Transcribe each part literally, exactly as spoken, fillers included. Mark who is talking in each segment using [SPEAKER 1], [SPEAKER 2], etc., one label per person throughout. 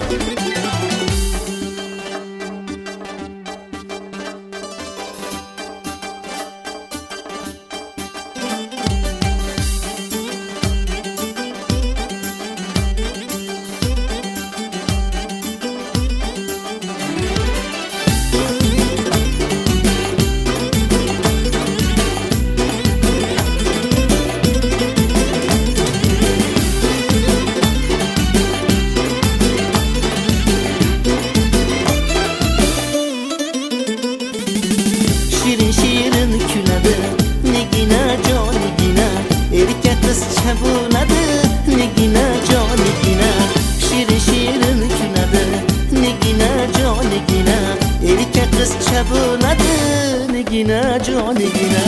[SPEAKER 1] Şirin şirin küledi negina jonigina erkak qizcha bo'ladi negina jonigina Şirin şirin küledi negina jonigina erkak qizcha bo'ladi negina jonigina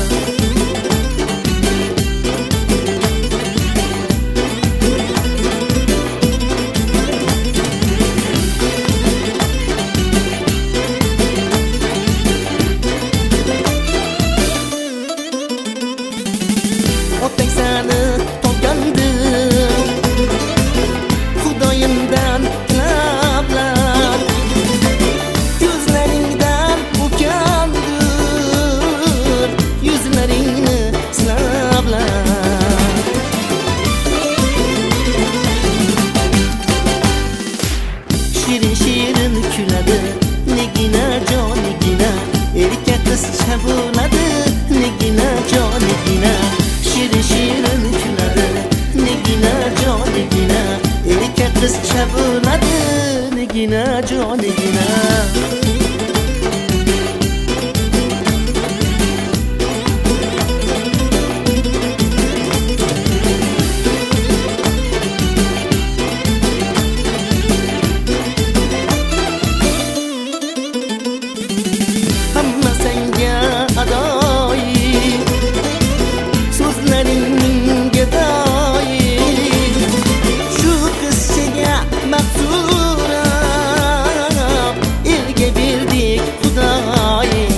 [SPEAKER 1] Xudoyimdan tilablar ko'zlaringdan ukandir yuzlaringni sinablar Shirin shirin kuladi negina jonigina erkak qizcha bo'ladi negina jonigina Shirin shirin kuladi negina jonigina erkak qizcha bo'ladi negina jonigina hamma senga adoyi so'zlaringning gadoyi shu qizchaga maqsura elga berdik xudoyi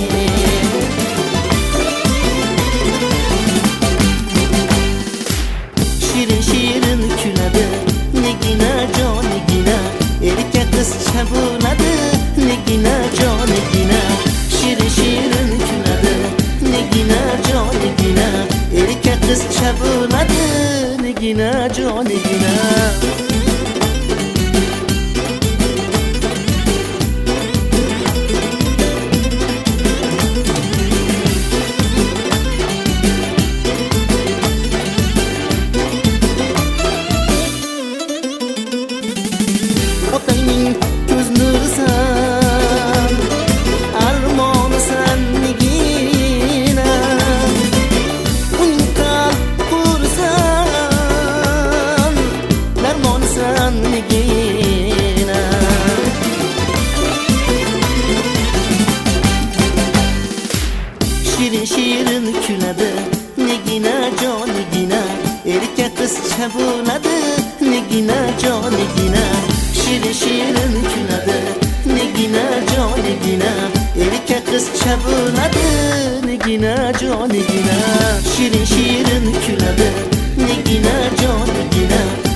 [SPEAKER 1] Shirin shirin kuladi negina jonigina erkak qizcha bo'ladi negina jonigina Shirin shirin kuladi negina jonigina erkak qizcha bo'ladi negina jonigina Otangning ko'z nurisan armonisan negina uning qalb qurisan darmonisan negina Shirin shirin kuladi negina jonigina erkak qizcha bo'ladi negina jonigina Shirin shirin kuladi negina jonigina erkak qizcha bo'ladi negina jonigina Shirin shirin kuladi negina jonigina